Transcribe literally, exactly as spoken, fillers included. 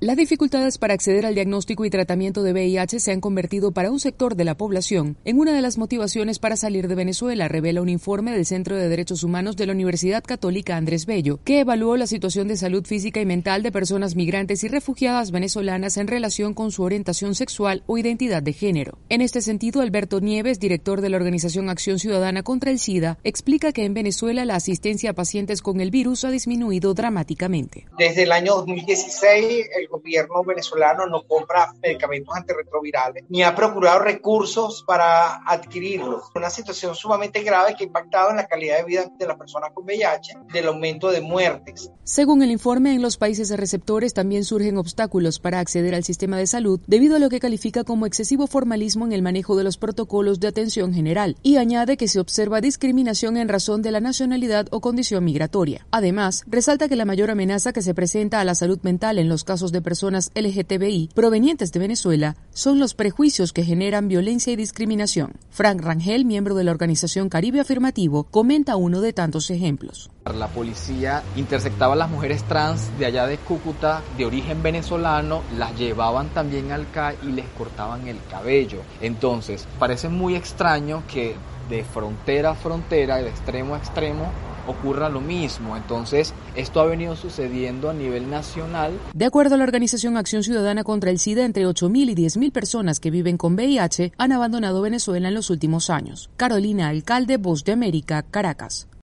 Las dificultades para acceder al diagnóstico y tratamiento de V I H se han convertido para un sector de la población en una de las motivaciones para salir de Venezuela, revela un informe del Centro de Derechos Humanos de la Universidad Católica Andrés Bello, que evaluó la situación de salud física y mental de personas migrantes y refugiadas venezolanas en relación con su orientación sexual o identidad de género. En este sentido, Alberto Nieves, director de la organización Acción Ciudadana contra el SIDA, explica que en Venezuela la asistencia a pacientes con el virus ha disminuido dramáticamente. Desde el año dos mil dieciséis, el gobierno venezolano no compra medicamentos antirretrovirales ni ha procurado recursos para adquirirlos. Una situación sumamente grave que ha impactado en la calidad de vida de las personas con V I H, del aumento de muertes. Según el informe, en los países receptores también surgen obstáculos para acceder al sistema de salud debido a lo que califica como excesivo formalismo en el manejo de los protocolos de atención general, y añade que se observa discriminación en razón de la nacionalidad o condición migratoria. Además, resalta que la mayor amenaza que se presenta a la salud mental en los casos de personas L G T B I provenientes de Venezuela son los prejuicios que generan violencia y discriminación. Frank Rangel, miembro de la organización Caribe Afirmativo, comenta uno de tantos ejemplos. La policía interceptaba a las mujeres trans de allá de Cúcuta, de origen venezolano, las llevaban también al C A I y les cortaban el cabello. Entonces, parece muy extraño que de frontera a frontera, de extremo a extremo, ocurra lo mismo. Entonces, esto ha venido sucediendo a nivel nacional. De acuerdo a la organización Acción Ciudadana contra el SIDA, entre ocho mil y diez mil personas que viven con V I H han abandonado Venezuela en los últimos años. Carolina Alcalde, Voz de América, Caracas.